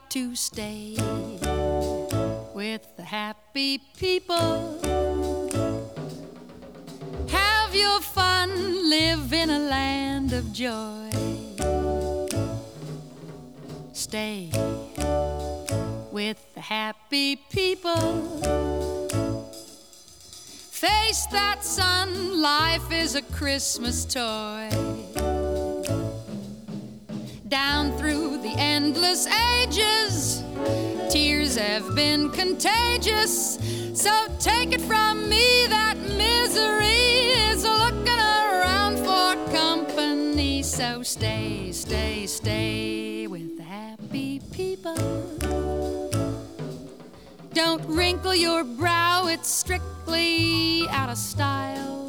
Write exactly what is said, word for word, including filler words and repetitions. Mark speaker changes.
Speaker 1: to stay with the happy people. Have your fun, live in a land of joy. Stay with the happy people. Face that sun, life is a Christmas toy. Down through the endless ages, tears have been contagious. So take it from me that misery is looking around for company. So stay, stay, stay with the happy people. Don't wrinkle your brow, it's strictly out of style.